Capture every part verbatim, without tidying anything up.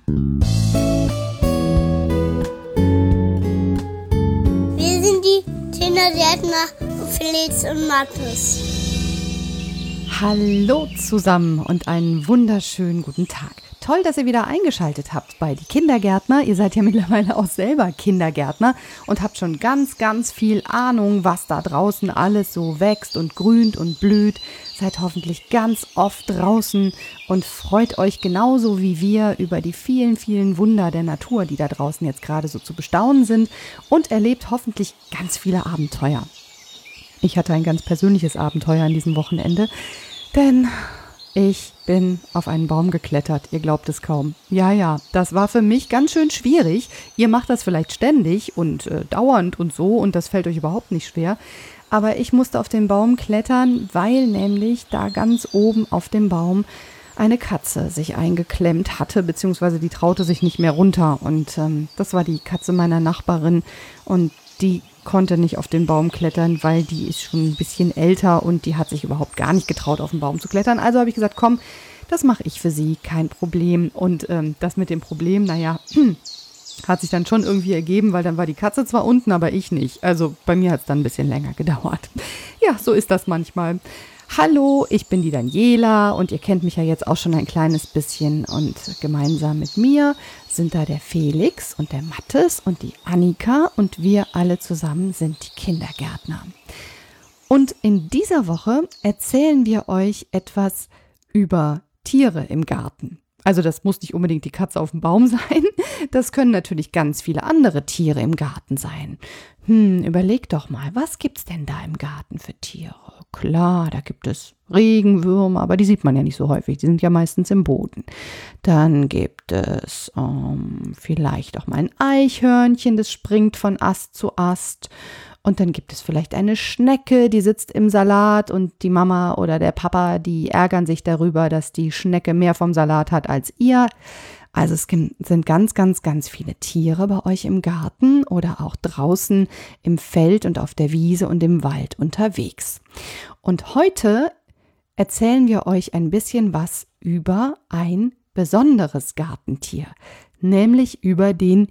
Wir sind die Kindergärtner Felix und Markus. Hallo zusammen und einen wunderschönen guten Tag. Toll, dass ihr wieder eingeschaltet habt bei die Kindergärtner. Ihr seid ja mittlerweile auch selber Kindergärtner und habt schon ganz, ganz viel Ahnung, was da draußen alles so wächst und grünt und blüht. Seid hoffentlich ganz oft draußen und freut euch genauso wie wir über die vielen, vielen Wunder der Natur, die da draußen jetzt gerade so zu bestaunen sind, und erlebt hoffentlich ganz viele Abenteuer. Ich hatte ein ganz persönliches Abenteuer an diesem Wochenende, denn ich bin auf einen Baum geklettert, ihr glaubt es kaum. Ja, ja, das war für mich ganz schön schwierig. Ihr macht das vielleicht ständig und äh, dauernd und so und das fällt euch überhaupt nicht schwer. Aber ich musste auf den Baum klettern, weil nämlich da ganz oben auf dem Baum eine Katze sich eingeklemmt hatte, beziehungsweise die traute sich nicht mehr runter. Und ähm, das war die Katze meiner Nachbarin und die konnte nicht auf den Baum klettern, weil die ist schon ein bisschen älter und die hat sich überhaupt gar nicht getraut, auf den Baum zu klettern. Also habe ich gesagt, komm, das mache ich für sie, kein Problem. Und ähm, das mit dem Problem, naja, hm, hat sich dann schon irgendwie ergeben, weil dann war die Katze zwar unten, aber ich nicht. Also bei mir hat es dann ein bisschen länger gedauert. Ja, so ist das manchmal. Hallo, ich bin die Daniela und ihr kennt mich ja jetzt auch schon ein kleines bisschen und gemeinsam mit mir sind da der Felix und der Mathis und die Annika und wir alle zusammen sind die Kindergärtner. Und in dieser Woche erzählen wir euch etwas über Tiere im Garten. Also das muss nicht unbedingt die Katze auf dem Baum sein, das können natürlich ganz viele andere Tiere im Garten sein. Hm, überleg doch mal, was gibt's denn da im Garten für Tiere? Klar, da gibt es Regenwürmer, aber die sieht man ja nicht so häufig, die sind ja meistens im Boden. Dann gibt es ähm, vielleicht auch mal ein Eichhörnchen, das springt von Ast zu Ast. Und dann gibt es vielleicht eine Schnecke, die sitzt im Salat und die Mama oder der Papa, die ärgern sich darüber, dass die Schnecke mehr vom Salat hat als ihr. Also es sind ganz, ganz, ganz viele Tiere bei euch im Garten oder auch draußen im Feld und auf der Wiese und im Wald unterwegs. Und heute erzählen wir euch ein bisschen was über ein besonderes Gartentier, nämlich über den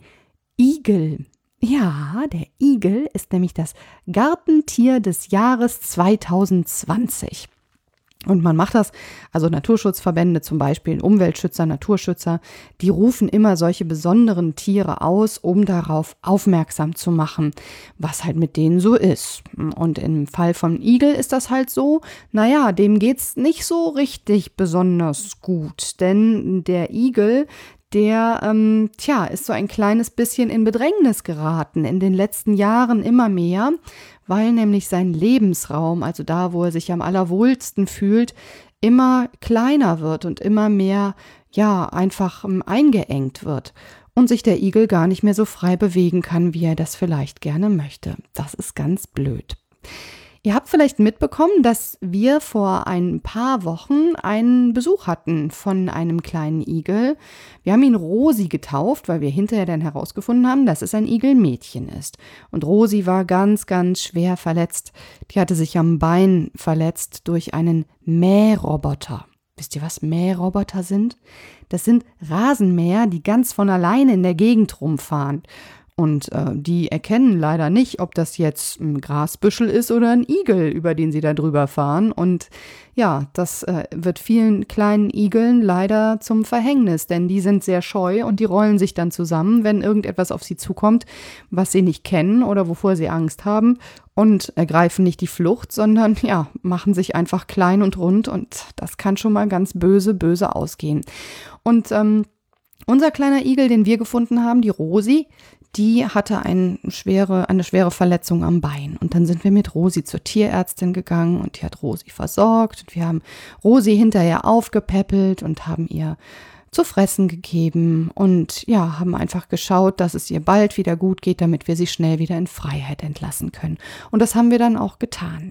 Igel. Ja, der Igel ist nämlich das Gartentier des Jahres zwanzig zwanzig. Und man macht das, also Naturschutzverbände zum Beispiel, Umweltschützer, Naturschützer, die rufen immer solche besonderen Tiere aus, um darauf aufmerksam zu machen, was halt mit denen so ist. Und im Fall von Igel ist das halt so, naja, dem geht's nicht so richtig besonders gut, denn der Igel, der, ähm, tja, ist so ein kleines bisschen in Bedrängnis geraten, in den letzten Jahren immer mehr, weil nämlich sein Lebensraum, also da, wo er sich am allerwohlsten fühlt, immer kleiner wird und immer mehr, ja, einfach ähm, eingeengt wird und sich der Igel gar nicht mehr so frei bewegen kann, wie er das vielleicht gerne möchte. Das ist ganz blöd. Ihr habt vielleicht mitbekommen, dass wir vor ein paar Wochen einen Besuch hatten von einem kleinen Igel. Wir haben ihn Rosi getauft, weil wir hinterher dann herausgefunden haben, dass es ein Igelmädchen ist. Und Rosi war ganz, ganz schwer verletzt. Die hatte sich am Bein verletzt durch einen Mähroboter. Wisst ihr, was Mähroboter sind? Das sind Rasenmäher, die ganz von alleine in der Gegend rumfahren. Und äh, die erkennen leider nicht, ob das jetzt ein Grasbüschel ist oder ein Igel, über den sie da drüber fahren. Und ja, das äh, wird vielen kleinen Igeln leider zum Verhängnis, denn die sind sehr scheu und die rollen sich dann zusammen, wenn irgendetwas auf sie zukommt, was sie nicht kennen oder wovor sie Angst haben, und ergreifen nicht die Flucht, sondern ja, machen sich einfach klein und rund, und das kann schon mal ganz böse, böse ausgehen. Und ähm, unser kleiner Igel, den wir gefunden haben, die Rosi, die hatte eine schwere, eine schwere Verletzung am Bein. Und dann sind wir mit Rosi zur Tierärztin gegangen und die hat Rosi versorgt. Und wir haben Rosi hinterher aufgepäppelt und haben ihr zu fressen gegeben und ja, haben einfach geschaut, dass es ihr bald wieder gut geht, damit wir sie schnell wieder in Freiheit entlassen können. Und das haben wir dann auch getan.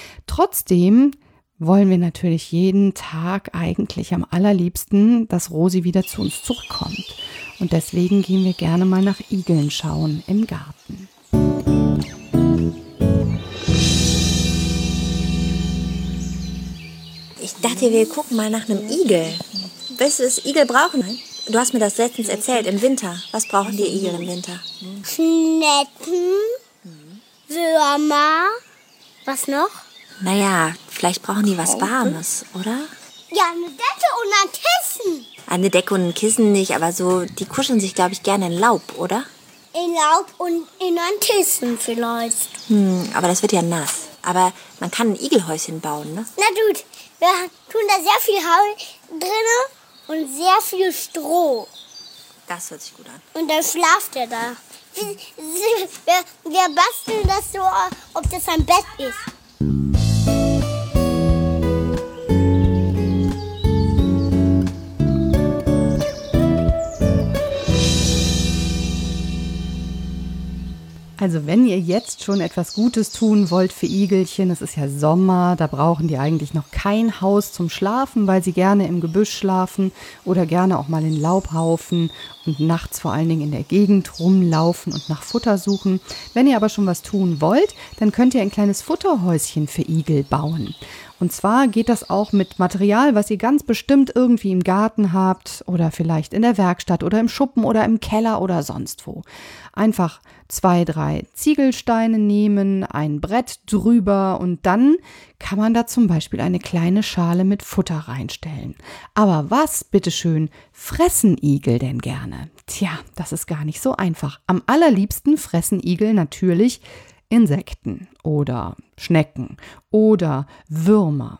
Trotzdem wollen wir natürlich jeden Tag eigentlich am allerliebsten, dass Rosi wieder zu uns zurückkommt. Und deswegen gehen wir gerne mal nach Igeln schauen im Garten. Ich dachte, wir gucken mal nach einem Igel. Weißt du, was Igel brauchen? Du hast mir das letztens erzählt, im Winter. Was brauchen die Igel im Winter? Schnecken, Würmer, was noch? Naja, vielleicht brauchen die was Warmes, oder? Ja, eine Decke und ein Kissen. Eine Decke und ein Kissen nicht, aber so, die kuscheln sich, glaube ich, gerne in Laub, oder? In Laub und in ein Kissen vielleicht. Hm, aber das wird ja nass. Aber man kann ein Igelhäuschen bauen, ne? Na gut, wir tun da sehr viel Heu drin und sehr viel Stroh. Das hört sich gut an. Und dann schlaft er da. Wir, wir, wir basteln das so, ob das ein Bett ist. Also wenn ihr jetzt schon etwas Gutes tun wollt für Igelchen, es ist ja Sommer, da brauchen die eigentlich noch kein Haus zum Schlafen, weil sie gerne im Gebüsch schlafen oder gerne auch mal in Laubhaufen und nachts vor allen Dingen in der Gegend rumlaufen und nach Futter suchen. Wenn ihr aber schon was tun wollt, dann könnt ihr ein kleines Futterhäuschen für Igel bauen. Und zwar geht das auch mit Material, was ihr ganz bestimmt irgendwie im Garten habt oder vielleicht in der Werkstatt oder im Schuppen oder im Keller oder sonst wo. Einfach zwei, drei Ziegelsteine nehmen, ein Brett drüber und dann kann man da zum Beispiel eine kleine Schale mit Futter reinstellen. Aber was, bitteschön, fressen Igel denn gerne? Tja, das ist gar nicht so einfach. Am allerliebsten fressen Igel natürlich Insekten oder Schnecken oder Würmer.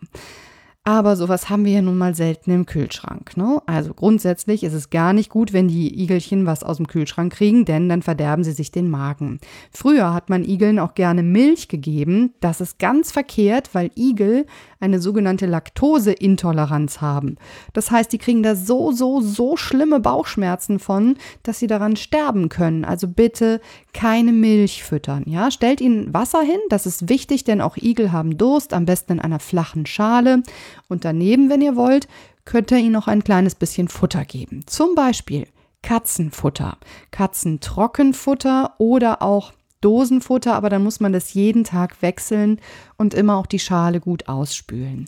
Aber sowas haben wir ja nun mal selten im Kühlschrank, ne? Also grundsätzlich ist es gar nicht gut, wenn die Igelchen was aus dem Kühlschrank kriegen, denn dann verderben sie sich den Magen. Früher hat man Igeln auch gerne Milch gegeben. Das ist ganz verkehrt, weil Igel eine sogenannte Laktoseintoleranz haben. Das heißt, die kriegen da so, so, so schlimme Bauchschmerzen von, dass sie daran sterben können. Also bitte keine Milch füttern, ja? Stellt ihnen Wasser hin, das ist wichtig, denn auch Igel haben Durst, am besten in einer flachen Schale. Und daneben, wenn ihr wollt, könnt ihr ihnen noch ein kleines bisschen Futter geben. Zum Beispiel Katzenfutter, Katzentrockenfutter oder auch Dosenfutter, aber dann muss man das jeden Tag wechseln und immer auch die Schale gut ausspülen.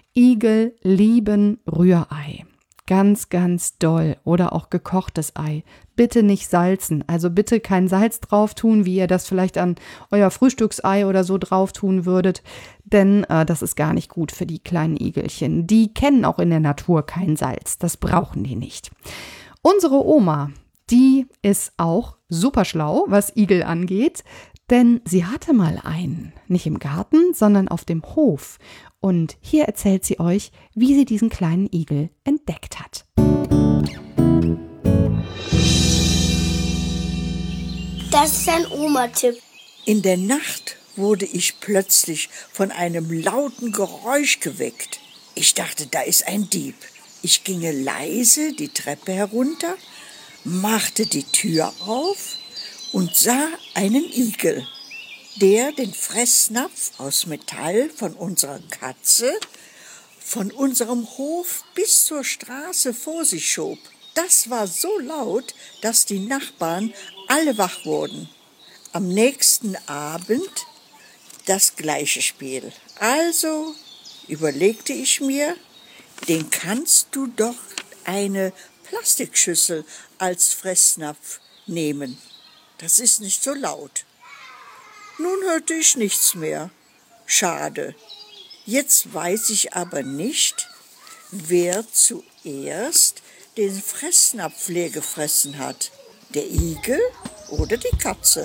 Igel lieben Rührei. Ganz, ganz doll. Oder auch gekochtes Ei. Bitte nicht salzen. Also bitte kein Salz drauf tun, wie ihr das vielleicht an euer Frühstücksei oder so drauf tun würdet. Denn äh, das ist gar nicht gut für die kleinen Igelchen. Die kennen auch in der Natur kein Salz. Das brauchen die nicht. Unsere Oma, die ist auch super schlau, was Igel angeht. Denn sie hatte mal einen. Nicht im Garten, sondern auf dem Hof. Und hier erzählt sie euch, wie sie diesen kleinen Igel entdeckt hat. Das ist ein Oma-Tipp. In der Nacht wurde ich plötzlich von einem lauten Geräusch geweckt. Ich dachte, da ist ein Dieb. Ich ginge leise die Treppe herunter, machte die Tür auf und sah einen Igel, der den Fressnapf aus Metall von unserer Katze von unserem Hof bis zur Straße vor sich schob. Das war so laut, dass die Nachbarn alle wach wurden. Am nächsten Abend das gleiche Spiel. Also überlegte ich mir, den kannst du doch eine Plastikschüssel als Fressnapf nehmen. Das ist nicht so laut. Nun hörte ich nichts mehr. Schade. Jetzt weiß ich aber nicht, wer zuerst den Fressnapf leer gefressen hat. Der Igel oder die Katze?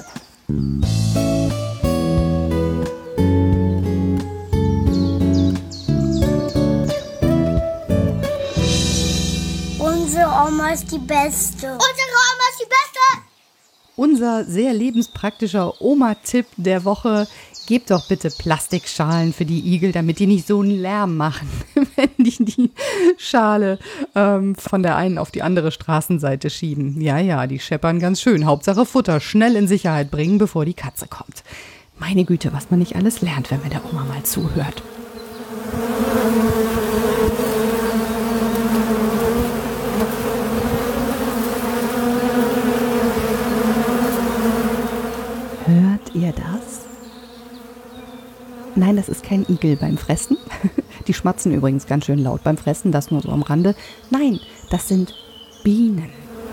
Unsere Oma ist die Beste. Unsere Oma ist die Beste. Unser sehr lebenspraktischer Oma-Tipp der Woche: Gebt doch bitte Plastikschalen für die Igel, damit die nicht so einen Lärm machen, wenn die die Schale ähm, von der einen auf die andere Straßenseite schieben. Ja, ja, die scheppern ganz schön. Hauptsache Futter schnell in Sicherheit bringen, bevor die Katze kommt. Meine Güte, was man nicht alles lernt, wenn man der Oma mal zuhört. Hört ihr das? Nein, das ist kein Igel beim Fressen. Die schmatzen übrigens ganz schön laut beim Fressen, das nur so am Rande. Nein, das sind Bienen.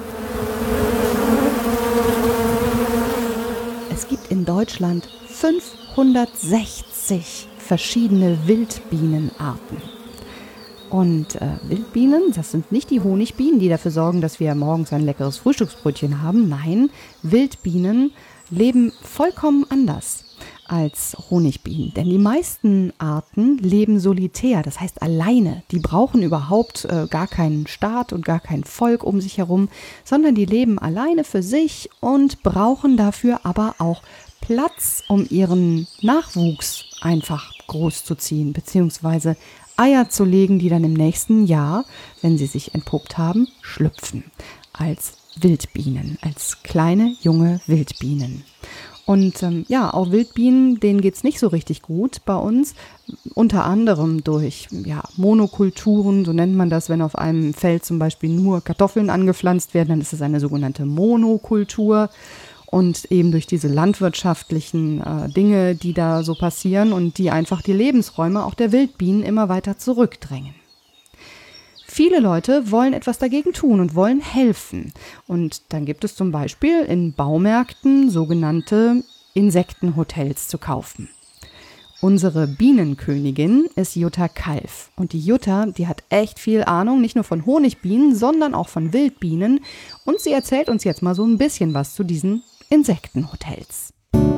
Es gibt in Deutschland fünfhundertsechzig verschiedene Wildbienenarten. Und äh, Wildbienen, das sind nicht die Honigbienen, die dafür sorgen, dass wir morgens ein leckeres Frühstücksbrötchen haben. Nein, Wildbienen leben vollkommen anders als Honigbienen. Denn die meisten Arten leben solitär, das heißt alleine. Die brauchen überhaupt äh, gar keinen Staat und gar kein Volk um sich herum, sondern die leben alleine für sich und brauchen dafür aber auch Platz, um ihren Nachwuchs einfach großzuziehen, beziehungsweise Eier zu legen, die dann im nächsten Jahr, wenn sie sich entpuppt haben, schlüpfen. Als Wildbienen, als kleine, junge Wildbienen. Und ähm, ja, auch Wildbienen, denen geht es nicht so richtig gut bei uns. Unter anderem durch ja, Monokulturen, so nennt man das, wenn auf einem Feld zum Beispiel nur Kartoffeln angepflanzt werden, dann ist es eine sogenannte Monokultur. Und eben durch diese landwirtschaftlichen äh, Dinge, die da so passieren und die einfach die Lebensräume auch der Wildbienen immer weiter zurückdrängen. Viele Leute wollen etwas dagegen tun und wollen helfen. Und dann gibt es zum Beispiel in Baumärkten sogenannte Insektenhotels zu kaufen. Unsere Bienenkönigin ist Jutta Kalf. Und die Jutta, die hat echt viel Ahnung, nicht nur von Honigbienen, sondern auch von Wildbienen. Und sie erzählt uns jetzt mal so ein bisschen was zu diesen Insektenhotels.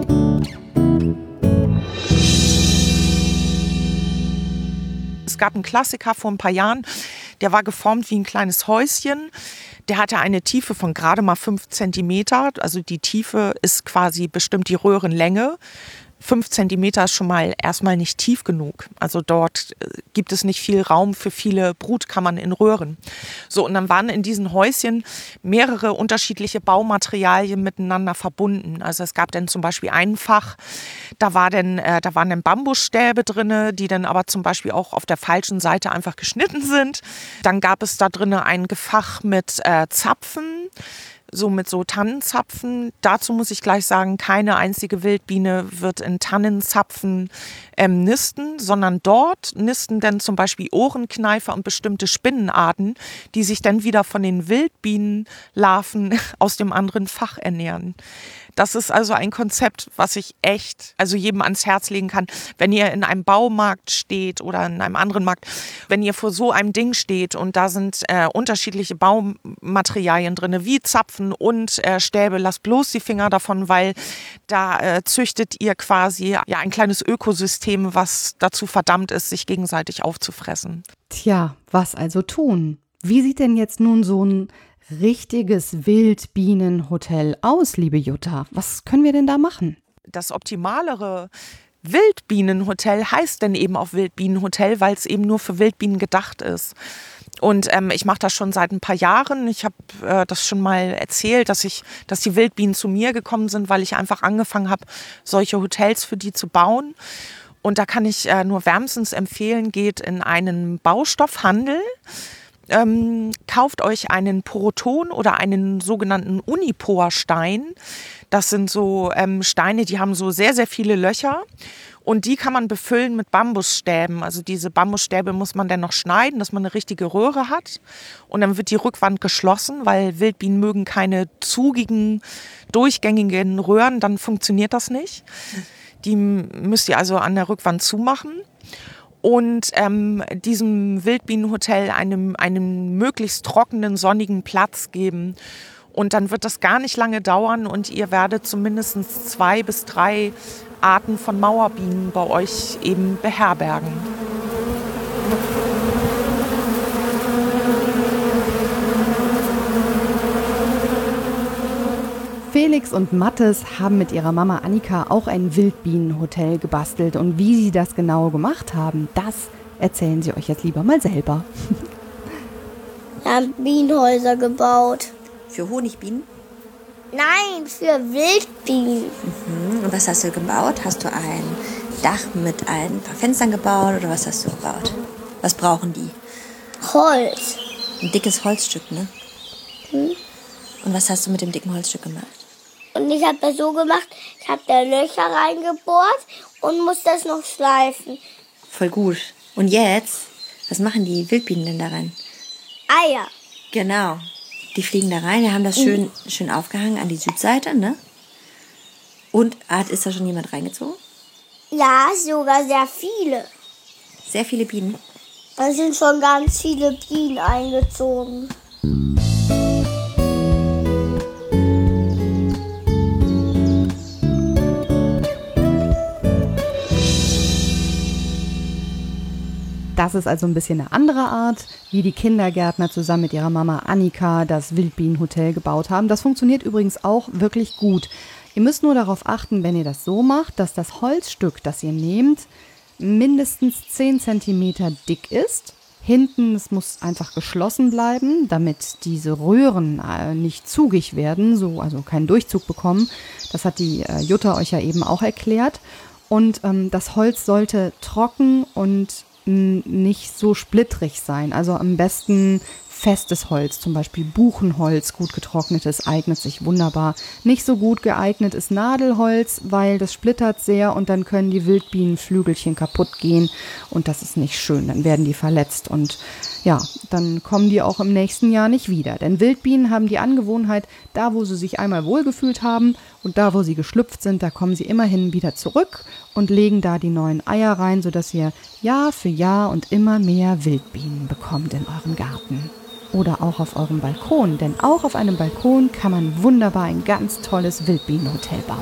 Es gab einen Klassiker vor ein paar Jahren, der war geformt wie ein kleines Häuschen. Der hatte eine Tiefe von gerade mal fünf Zentimeter. Also die Tiefe ist quasi bestimmt die Röhrenlänge. Fünf Zentimeter ist schon mal erstmal nicht tief genug. Also dort gibt es nicht viel Raum für viele Brutkammern in Röhren. So, und dann waren in diesen Häuschen mehrere unterschiedliche Baumaterialien miteinander verbunden. Also es gab dann zum Beispiel ein Fach, da, war dann, äh, da waren dann Bambusstäbe drin, die dann aber zum Beispiel auch auf der falschen Seite einfach geschnitten sind. Dann gab es da drin ein Gefach mit äh, Zapfen, so mit so Tannenzapfen. Dazu muss ich gleich sagen, keine einzige Wildbiene wird in Tannenzapfen ähm, nisten, sondern dort nisten dann zum Beispiel Ohrenkneifer und bestimmte Spinnenarten, die sich dann wieder von den Wildbienenlarven aus dem anderen Fach ernähren. Das ist also ein Konzept, was ich echt, also jedem ans Herz legen kann, wenn ihr in einem Baumarkt steht oder in einem anderen Markt, wenn ihr vor so einem Ding steht und da sind äh, unterschiedliche Baumaterialien drin, wie Zapfen und äh, Stäbe, lasst bloß die Finger davon, weil da äh, züchtet ihr quasi ja ein kleines Ökosystem, was dazu verdammt ist, sich gegenseitig aufzufressen. Tja, was also tun? Wie sieht denn jetzt nun so ein richtiges Wildbienenhotel aus, liebe Jutta? Was können wir denn da machen? Das optimalere Wildbienenhotel heißt denn eben auch Wildbienenhotel, weil es eben nur für Wildbienen gedacht ist. Und ähm, ich mache das schon seit ein paar Jahren. Ich habe äh, das schon mal erzählt, dass ich, dass die Wildbienen zu mir gekommen sind, weil ich einfach angefangen habe, solche Hotels für die zu bauen. Und da kann ich äh, nur wärmstens empfehlen, geht in einen Baustoffhandel. Ähm, kauft euch einen Poroton oder einen sogenannten Uniporstein. Das sind so ähm, Steine, die haben so sehr, sehr viele Löcher und die kann man befüllen mit Bambusstäben. Also diese Bambusstäbe muss man dann noch schneiden, dass man eine richtige Röhre hat und dann wird die Rückwand geschlossen, weil Wildbienen mögen keine zugigen, durchgängigen Röhren, dann funktioniert das nicht. Die müsst ihr also an der Rückwand zumachen. Und ähm, diesem Wildbienenhotel einem, einen möglichst trockenen, sonnigen Platz geben. Und dann wird das gar nicht lange dauern und ihr werdet zumindest zwei bis drei Arten von Mauerbienen bei euch eben beherbergen. Felix und Mathis haben mit ihrer Mama Annika auch ein Wildbienenhotel gebastelt. Und wie sie das genau gemacht haben, das erzählen sie euch jetzt lieber mal selber. Wir haben Bienenhäuser gebaut. Für Honigbienen? Nein, für Wildbienen. Mhm. Und was hast du gebaut? Hast du ein Dach mit ein paar Fenstern gebaut oder was hast du gebaut? Was brauchen die? Holz. Ein dickes Holzstück, ne? Hm? Und was hast du mit dem dicken Holzstück gemacht? Und ich habe das so gemacht, ich habe da Löcher reingebohrt und muss das noch schleifen. Voll gut. Und jetzt, was machen die Wildbienen denn da rein? Eier. Genau. Die fliegen da rein. Wir haben das schön, schön aufgehangen an die Südseite, ne? Und hat, ist da schon jemand reingezogen? Ja, sogar sehr viele. Sehr viele Bienen. Da sind schon ganz viele Bienen eingezogen. Das ist also ein bisschen eine andere Art, wie die Kindergärtner zusammen mit ihrer Mama Annika das Wildbienenhotel gebaut haben. Das funktioniert übrigens auch wirklich gut. Ihr müsst nur darauf achten, wenn ihr das so macht, dass das Holzstück, das ihr nehmt, mindestens zehn Zentimeter dick ist. Hinten, es muss einfach geschlossen bleiben, damit diese Röhren äh, nicht zugig werden, so, also keinen Durchzug bekommen. Das hat die äh, Jutta euch ja eben auch erklärt. Und ähm, das Holz sollte trocken und nicht so splittrig sein. Also am besten festes Holz, zum Beispiel Buchenholz, gut getrocknetes, eignet sich wunderbar. Nicht so gut geeignet ist Nadelholz, weil das splittert sehr und dann können die Wildbienenflügelchen kaputt gehen und das ist nicht schön. Dann werden die verletzt und ja, dann kommen die auch im nächsten Jahr nicht wieder. Denn Wildbienen haben die Angewohnheit, da wo sie sich einmal wohlgefühlt haben und da wo sie geschlüpft sind, da kommen sie immerhin wieder zurück und legen da die neuen Eier rein, sodass ihr Jahr für Jahr und immer mehr Wildbienen bekommt in eurem Garten. Oder auch auf eurem Balkon, denn auch auf einem Balkon kann man wunderbar ein ganz tolles Wildbienenhotel bauen.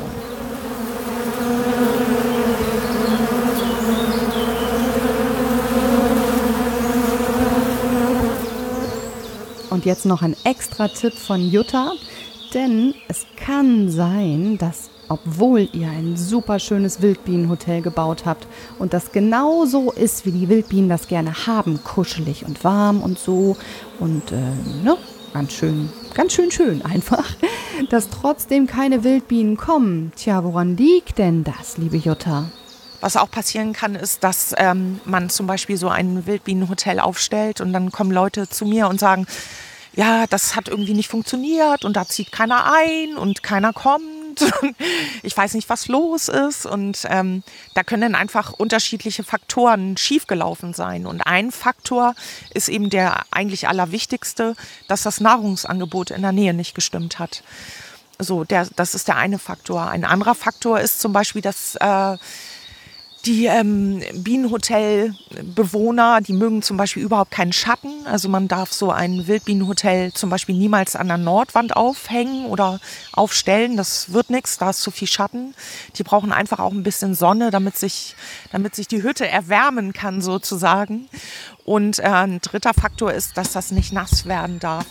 Und jetzt noch ein extra Tipp von Jutta, denn es kann sein, dass obwohl ihr ein super schönes Wildbienenhotel gebaut habt und das genau so ist, wie die Wildbienen das gerne haben, kuschelig und warm und so und äh, ne, ganz schön, ganz schön schön einfach, dass trotzdem keine Wildbienen kommen. Tja, woran liegt denn das, liebe Jutta? Was auch passieren kann, ist, dass ähm, man zum Beispiel so ein Wildbienenhotel aufstellt und dann kommen Leute zu mir und sagen, ja, das hat irgendwie nicht funktioniert und da zieht keiner ein und keiner kommt. Ich weiß nicht, was los ist und ähm, da können dann einfach unterschiedliche Faktoren schiefgelaufen sein. Und ein Faktor ist eben der eigentlich allerwichtigste, dass das Nahrungsangebot in der Nähe nicht gestimmt hat. So, der, das ist der eine Faktor. Ein anderer Faktor ist zum Beispiel, dass äh, die ähm, Bienenhotelbewohner, die mögen zum Beispiel überhaupt keinen Schatten. Also man darf so ein Wildbienenhotel zum Beispiel niemals an der Nordwand aufhängen oder aufstellen. Das wird nichts, da ist zu viel Schatten. Die brauchen einfach auch ein bisschen Sonne, damit sich, damit sich die Hütte erwärmen kann sozusagen. Und äh, ein dritter Faktor ist, dass das nicht nass werden darf.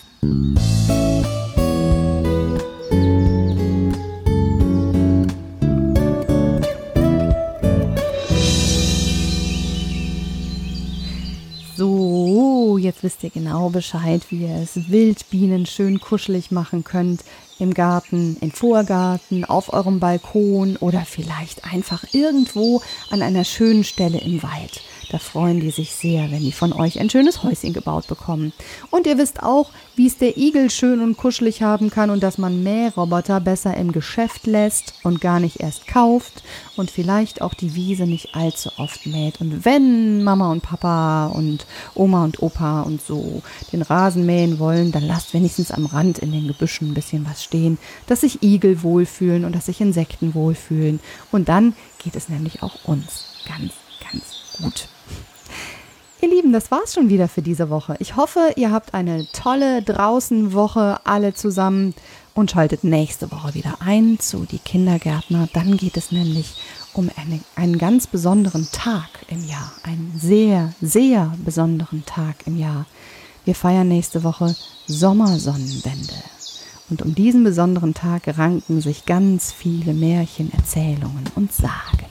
So, jetzt wisst ihr genau Bescheid, wie ihr es Wildbienen schön kuschelig machen könnt. Im Garten, im Vorgarten, auf eurem Balkon oder vielleicht einfach irgendwo an einer schönen Stelle im Wald. Da freuen die sich sehr, wenn die von euch ein schönes Häuschen gebaut bekommen. Und ihr wisst auch, wie es der Igel schön und kuschelig haben kann und dass man Mähroboter besser im Geschäft lässt und gar nicht erst kauft und vielleicht auch die Wiese nicht allzu oft mäht. Und wenn Mama und Papa und Oma und Opa und so den Rasen mähen wollen, dann lasst wenigstens am Rand in den Gebüschen ein bisschen was stehen, dass sich Igel wohlfühlen und dass sich Insekten wohlfühlen. Und dann geht es nämlich auch uns ganz, ganz gut. Ihr Lieben, das war's schon wieder für diese Woche. Ich hoffe, ihr habt eine tolle Draußenwoche alle zusammen und schaltet nächste Woche wieder ein zu Die Kindergärtner. Dann geht es nämlich um eine, einen ganz besonderen Tag im Jahr. Einen sehr, sehr besonderen Tag im Jahr. Wir feiern nächste Woche Sommersonnenwende. Und um diesen besonderen Tag ranken sich ganz viele Märchen, Erzählungen und Sagen.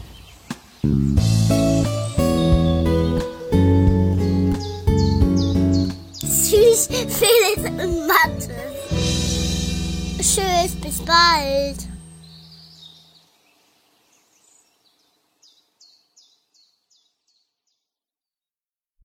Tschüss, Felix und Mathe. Tschüss, bis bald.